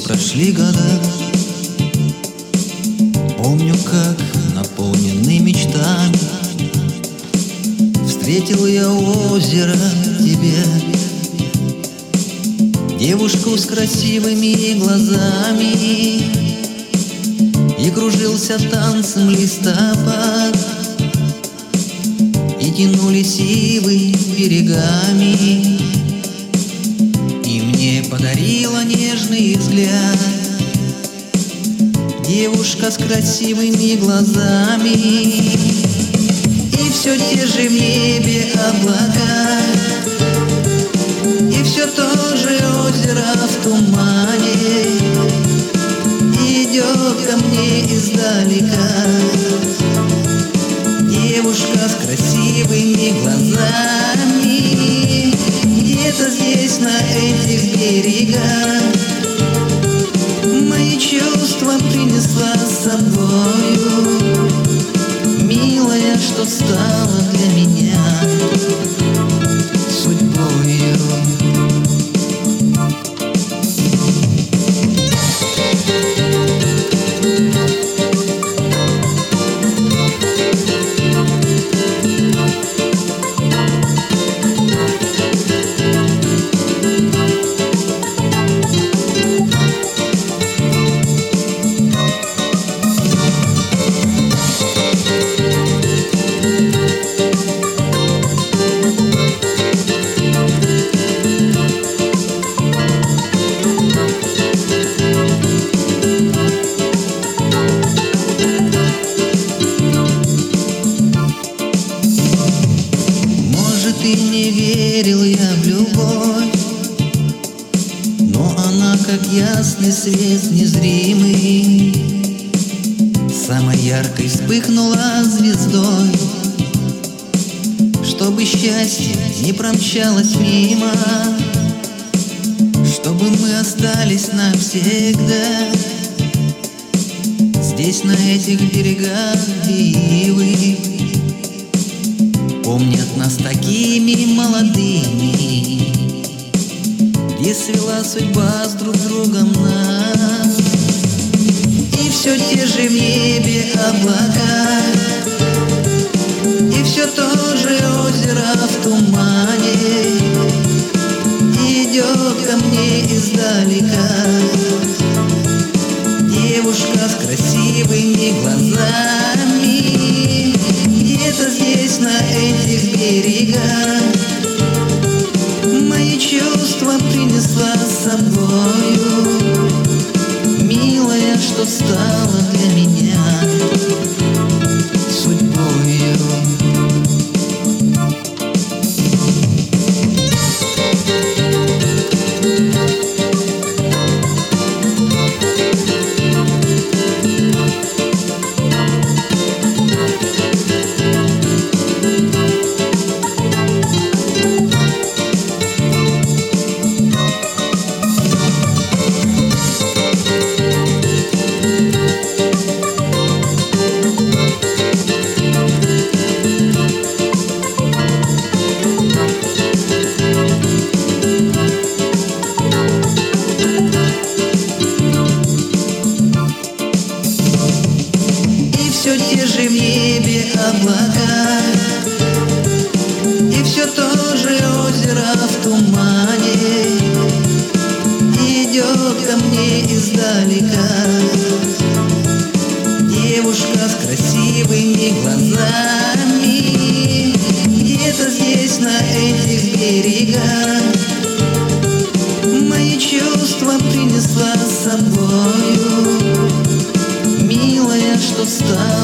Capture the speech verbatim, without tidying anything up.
Прошли года, помню, как, наполненный мечтами, встретил я у озера тебя, девушку с красивыми глазами, и кружился танцем листопад, и тянулись ивы берегами, и мне подарила нежный взгляд девушка с красивыми глазами. И все те же в небе облака, и все то же озеро в тумане, идет ко мне издалека девушка с красивыми глазами. Где-то здесь, на этих берегах, мои чувства принесла с собою, милая, что стала для меня судьбою. Ты не верил я в любовь, но она, как ясный свет незримый, самой яркой вспыхнула звездой, чтобы счастье не промчалось мимо, чтобы мы остались навсегда здесь, на этих берегах ивы. Помнят нас такими молодыми, где свела судьба с друг другом нас. И все те же в небе облака, и все то же озеро в тумане, идет ко мне издалека девушка с красивыми глазами. Где-то здесь, на этих берегах, мои чувства принесла с собою, милая, что стала для меня судьбою. Все те же в небе облака, и все то же озеро в тумане, идет ко мне издалека девушка с красивыми глазами. Где-то здесь, на этих берегах, мои чувства принесла с собою, милая, что стала